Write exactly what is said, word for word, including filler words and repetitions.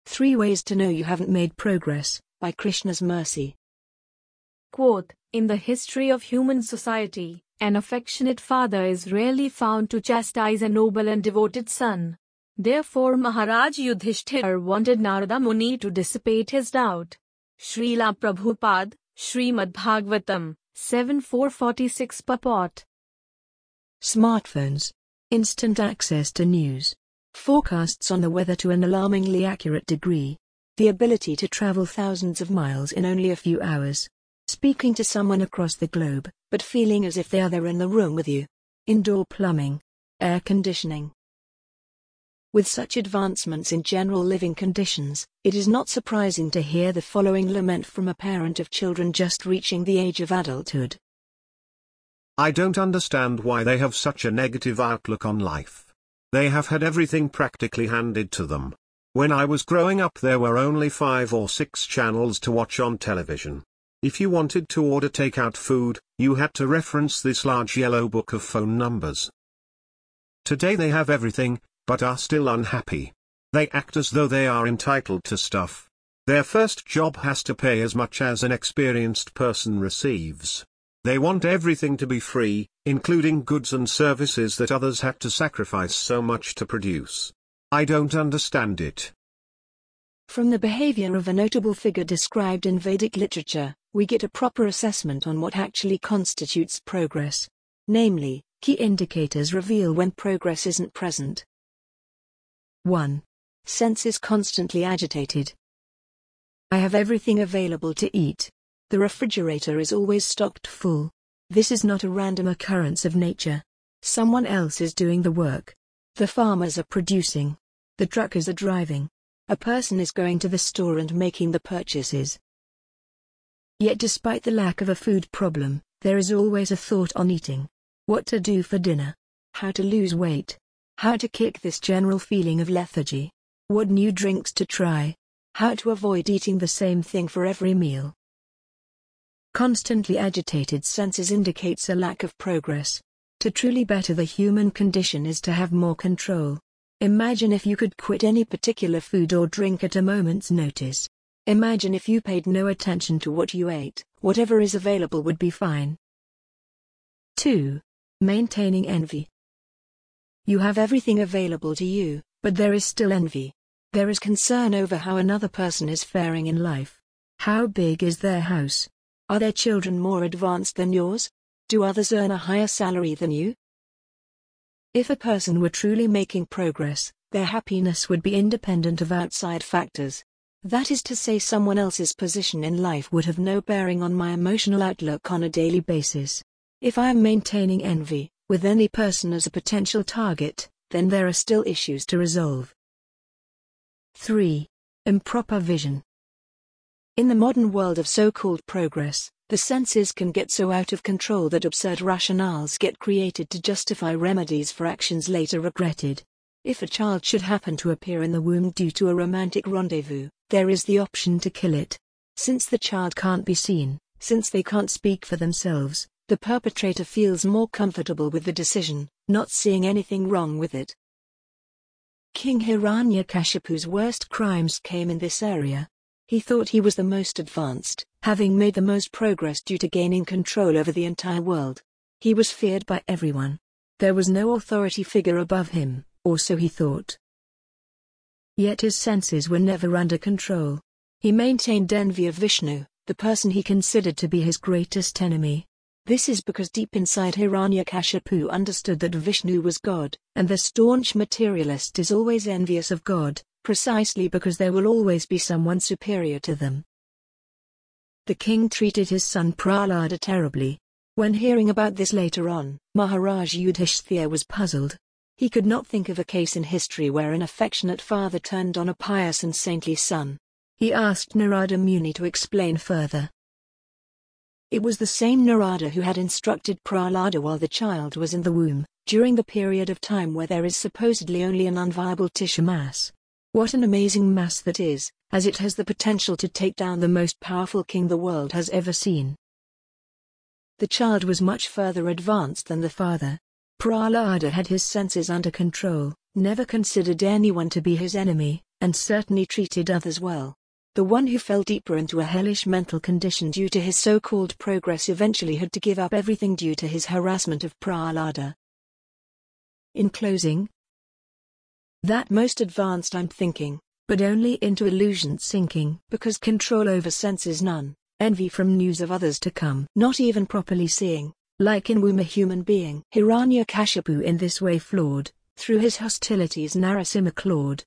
Three Ways to Know You Haven't Made Progress, by Krishna's Mercy. Quote, in the history of human society, an affectionate father is rarely found to chastise a noble and devoted son. Therefore Maharaj Yudhishthir wanted Narada Muni to dissipate his doubt. Srila Prabhupada, Srimad Bhagavatam, seven four forty-six purport. Smartphones. Instant access to news. Forecasts on the weather to an alarmingly accurate degree. The ability to travel thousands of miles in only a few hours. Speaking to someone across the globe, but feeling as if they are there in the room with you. Indoor plumbing. Air conditioning. With such advancements in general living conditions, it is not surprising to hear the following lament from a parent of children just reaching the age of adulthood. I don't understand why they have such a negative outlook on life. They have had everything practically handed to them. When I was growing up there were only five or six channels to watch on television. If you wanted to order takeout food, you had to reference this large yellow book of phone numbers. Today they have everything, but are still unhappy. They act as though they are entitled to stuff. Their first job has to pay as much as an experienced person receives. They want everything to be free, including goods and services that others had to sacrifice so much to produce. I don't understand it. From the behavior of a notable figure described in Vedic literature, we get a proper assessment on what actually constitutes progress. Namely, key indicators reveal when progress isn't present. one. Senses constantly agitated. I have everything available to eat. The refrigerator is always stocked full. This is not a random occurrence of nature. Someone else is doing the work. The farmers are producing. The truckers are driving. A person is going to the store and making the purchases. Yet despite the lack of a food problem, there is always a thought on eating. What to do for dinner? How to lose weight? How to kick this general feeling of lethargy? What new drinks to try? How to avoid eating the same thing for every meal? Constantly agitated senses indicates a lack of progress. To truly better the human condition is to have more control. Imagine if you could quit any particular food or drink at a moment's notice. Imagine if you paid no attention to what you ate, whatever is available would be fine. two. Maintaining envy. You have everything available to you, but there is still envy. There is concern over how another person is faring in life. How big is their house? Are their children more advanced than yours? Do others earn a higher salary than you? If a person were truly making progress, their happiness would be independent of outside factors. That is to say, someone else's position in life would have no bearing on my emotional outlook on a daily basis. If I am maintaining envy, with any person as a potential target, then there are still issues to resolve. three. Improper vision. In the modern world of so-called progress, the senses can get so out of control that absurd rationales get created to justify remedies for actions later regretted. If a child should happen to appear in the womb due to a romantic rendezvous, there is the option to kill it. Since the child can't be seen, since they can't speak for themselves, the perpetrator feels more comfortable with the decision, not seeing anything wrong with it. King Hiranyakashipu's worst crimes came in this area. He thought he was the most advanced, having made the most progress due to gaining control over the entire world. He was feared by everyone. There was no authority figure above him, or so he thought. Yet his senses were never under control. He maintained envy of Vishnu, the person he considered to be his greatest enemy. This is because deep inside Hiranyakashipu understood that Vishnu was God, and the staunch materialist is always envious of God, precisely because there will always be someone superior to them. The king treated his son Prahlada terribly. When hearing about this later on, Maharaj Yudhishthir was puzzled. He could not think of a case in history where an affectionate father turned on a pious and saintly son. He asked Narada Muni to explain further. It was the same Narada who had instructed Prahlada while the child was in the womb, during the period of time where there is supposedly only an unviable Tisha mass. What an amazing mass that is, as it has the potential to take down the most powerful king the world has ever seen. The child was much further advanced than the father. Prahlada had his senses under control, never considered anyone to be his enemy, and certainly treated others well. The one who fell deeper into a hellish mental condition due to his so-called progress eventually had to give up everything due to his harassment of Prahlada. In closing, that most advanced I'm thinking, but only into illusion sinking, because control over senses none, envy from news of others to come, not even properly seeing, like in womb a human being. Hiranyakashipu in this way flawed, through his hostilities Narasimha clawed,